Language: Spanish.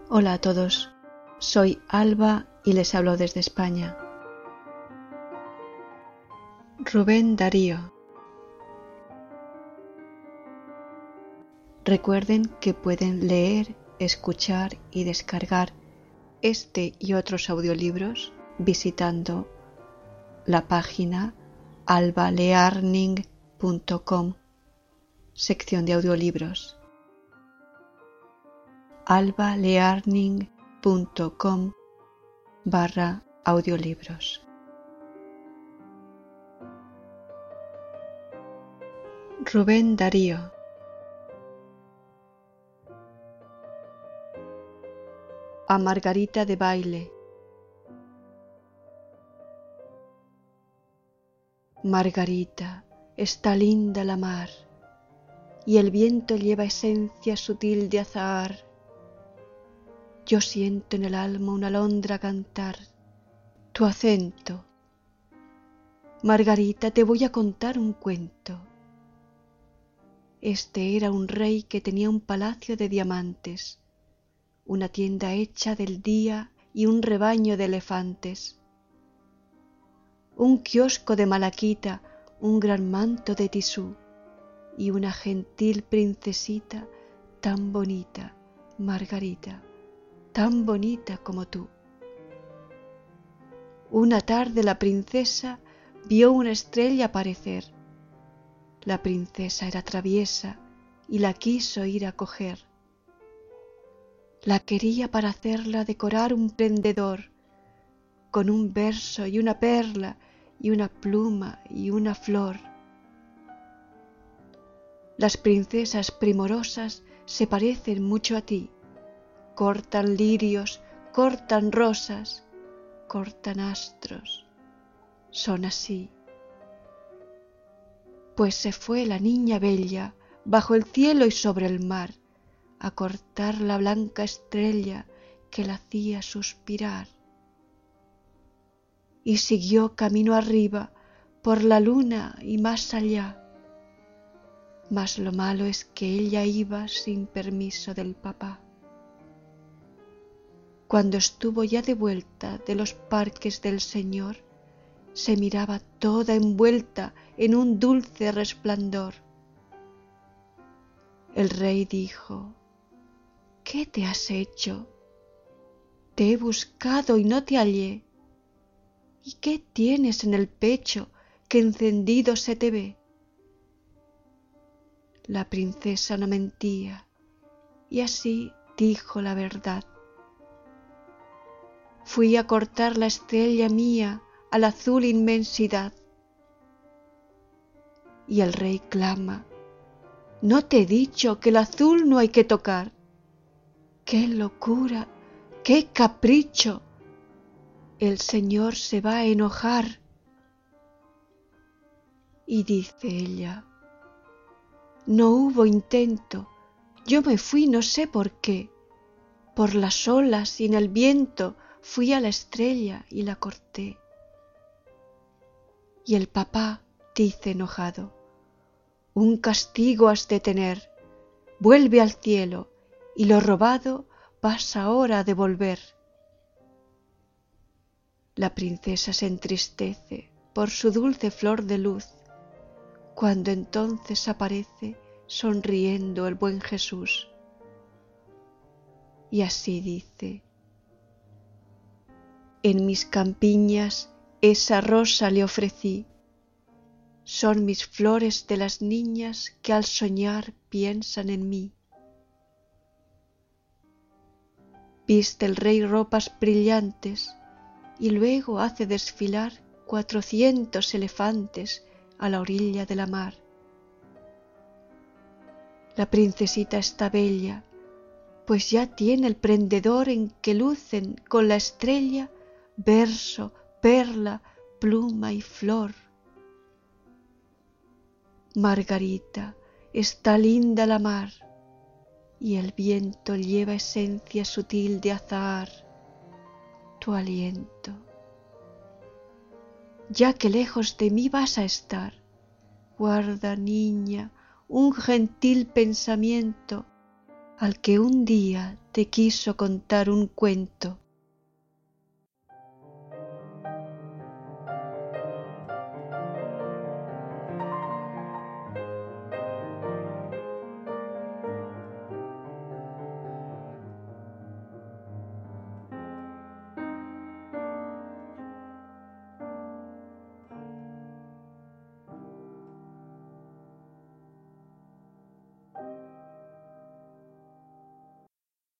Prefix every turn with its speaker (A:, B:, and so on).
A: Hola a todos, soy Alba y les hablo desde España. Rubén Darío. Recuerden que pueden leer, escuchar y descargar este y otros audiolibros visitando la página albalearning.com, sección de audiolibros. albalearning.com/audiolibros. Rubén Darío. A Margarita de baile. Margarita, está linda la mar, y el viento lleva esencia sutil de azahar. Yo siento en el alma una alondra cantar tu acento. Margarita, te voy a contar un cuento. Este era un rey que tenía un palacio de diamantes, una tienda hecha del día y un rebaño de elefantes, un kiosco de malaquita, un gran manto de tisú y una gentil princesita tan bonita, Margarita, tan bonita como tú. Una tarde la princesa vio una estrella aparecer. La princesa era traviesa y la quiso ir a coger. La quería para hacerla decorar un prendedor, con un verso y una perla y una pluma y una flor. Las princesas primorosas se parecen mucho a ti. Cortan lirios, cortan rosas, cortan astros. Son así. Pues se fue la niña bella bajo el cielo y sobre el mar a cortar la blanca estrella que la hacía suspirar. Y siguió camino arriba por la luna y más allá. Mas lo malo es que ella iba sin permiso del papá. Cuando estuvo ya de vuelta de los parques del Señor, se miraba toda envuelta en un dulce resplandor. El rey dijo: ¿qué te has hecho? Te he buscado y no te hallé. ¿Y qué tienes en el pecho que encendido se te ve? La princesa no mentía y así dijo la verdad. Fui a cortar la estrella mía a la azul inmensidad. Y el rey clama: ¿no te he dicho que el azul no hay que tocar? ¡Qué locura! ¡Qué capricho! El Señor se va a enojar. Y dice ella: no hubo intento, yo me fui no sé por qué, por las olas y en el viento fui a la estrella y la corté. Y el papá dice enojado: un castigo has de tener, vuelve al cielo y lo robado vas ahora a devolver. La princesa se entristece por su dulce flor de luz, cuando entonces aparece sonriendo el buen Jesús. Y así dice: en mis campiñas esa rosa le ofrecí, son mis flores de las niñas que al soñar piensan en mí. Viste el rey ropas brillantes y luego hace desfilar 400 elefantes a la orilla de la mar. La princesita está bella, pues ya tiene el prendedor en que lucen con la estrella verso, perla, pluma y flor. Margarita, está linda la mar, y el viento lleva esencia sutil de azahar, tu aliento. Ya que lejos de mí vas a estar, guarda, niña, un gentil pensamiento al que un día te quiso contar un cuento